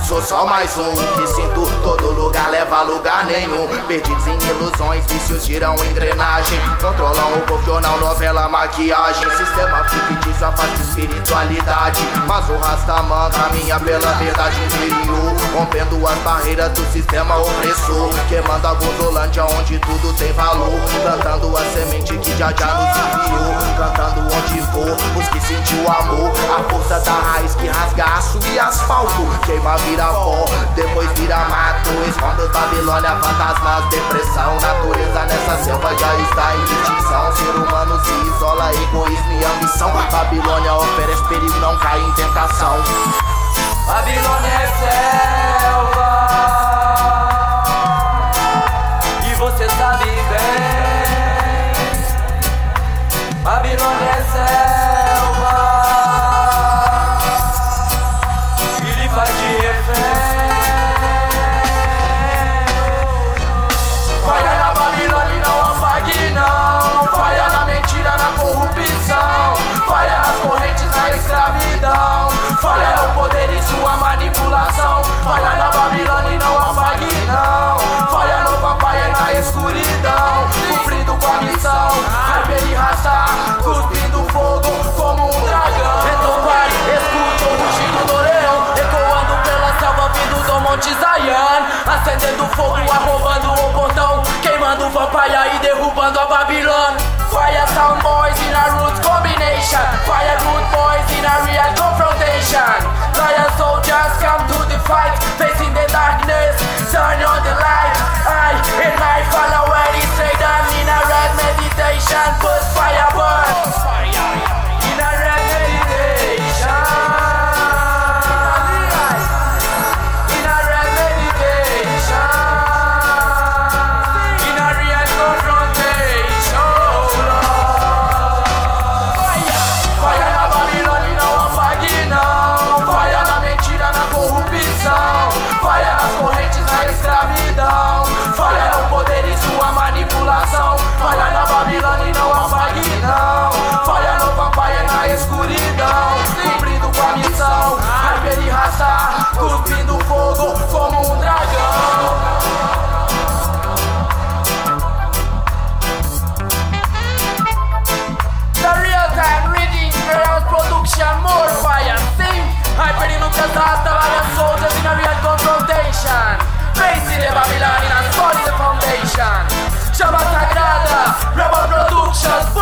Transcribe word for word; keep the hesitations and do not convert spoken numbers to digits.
sou só mais um que sinto todo lugar, leva a lugar nenhum. Perdidos em ilusões, vícios giram engrenagem, controlam o povo, jornal, novela, maquiagem. Sistema fictício afasta espiritualidade, mas o Rastaman caminha pela verdade interior, rompendo as barreiras do sistema opressor, queimando a Gozolândia onde tudo tem valor, plantando a semente que já já nos enviou, cantando onde for os que sentiu o amor, a força da raiz que rasga aço e asfalto, queima, vira pó, depois vira mato. Escombros, Babilônia, fantasmas, depressão, natureza nessa selva já está em extinção. Ser humano se isola, egoísmo e ambição. Babilônia oferece perigo, não cai em tentação. Babilônia é selva, e você sabe bem. Babilônia é selva, e lhe faz de refém. Falha na Babilônia e não apague não, falha na mentira, na corrupção, falha nas correntes, na escravidão, falha no poder e sua manipulação. Falha na Babilônia e não apague não, falha no papai e na escuridão, cumprindo com a missão, Harper e Rasta, cuspindo fogo como um dragão. Então vai, escuta o rugido do leão, ecoando pela selva vindo do Monte Zion, acendendo fogo, arrombando o portão, queimando o vampire e derrubando a Babilônia. Fire sound boys in a roots combination, fire good boys in a real confrontation. Lion soldiers come to the fight, facing the darkness, turn on the light. I and I follow where he say down in a red meditation, put fire burn. In a red meditation, in a red meditation, in a real confrontation. Falha na Babilônia e não apague não, falha na mentira, na corrupção, falha nas correntes, na escravidão, falha no poder e sua manipulação. Falha na Babilônia e não apague não, falha no vampire, na escuridão, cumprindo com a missão, Harper e Rasta, cuspindo fogo como um dragão. The real time reading, real production, more fire, sing. Harper e Lucas Rasta, Lion soldiers in a real confrontation, facing the Babylon in a solid foundation. Chama sagrada, Rebel Productions.